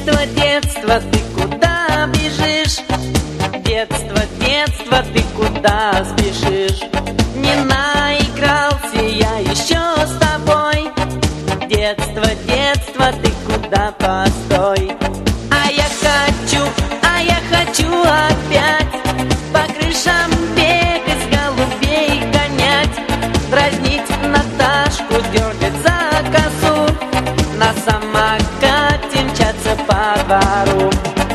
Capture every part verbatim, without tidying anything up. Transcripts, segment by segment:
Детство, детство, ты куда бежишь? Детство, детство, ты куда спешишь? Не наигрался я еще с тобой. Детство, детство, ты куда, постой. А я хочу, а я хочу опять по крышам бегать, голубей гонять, дразнить Наташку, дергать за косу, на самокате мчаться по двору.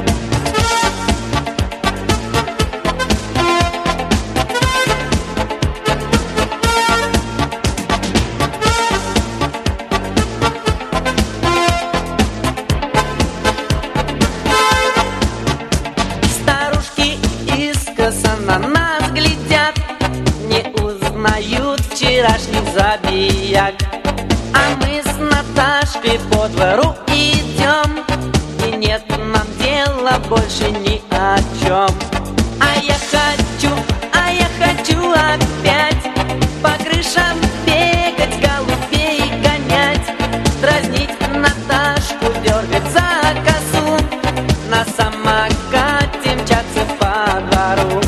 На нас глядят, не узнают вчерашних забияк. А мы с Наташкой по двору идем, и нет нам дела больше ни о чем. А я хочу, а я хочу опять по крышам бегать, голубей гонять, дразнить Наташку, дергать за косу, на самокате мчаться по двору.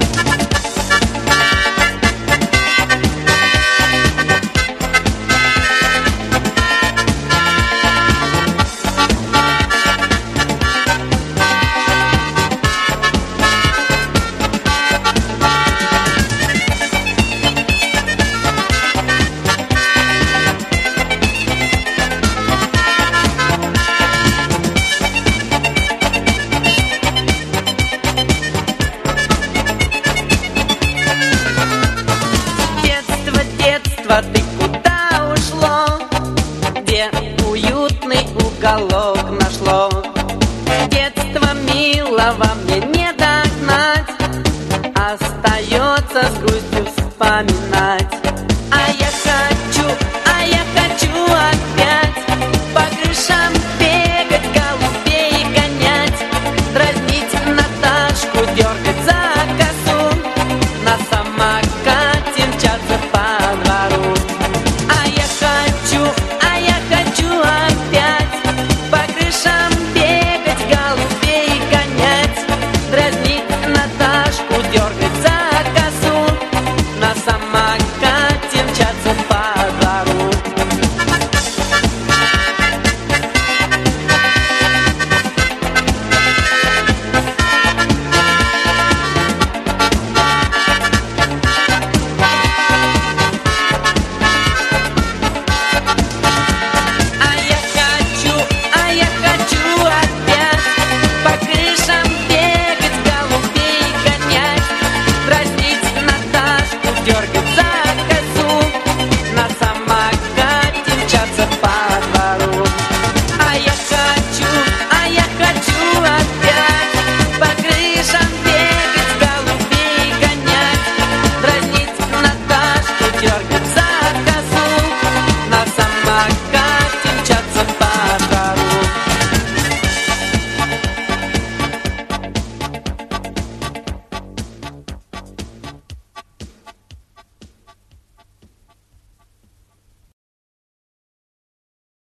Ты куда ушло? Где уютный уголок нашло? Детство милого мне не догнать, остается с грустью вспоминать.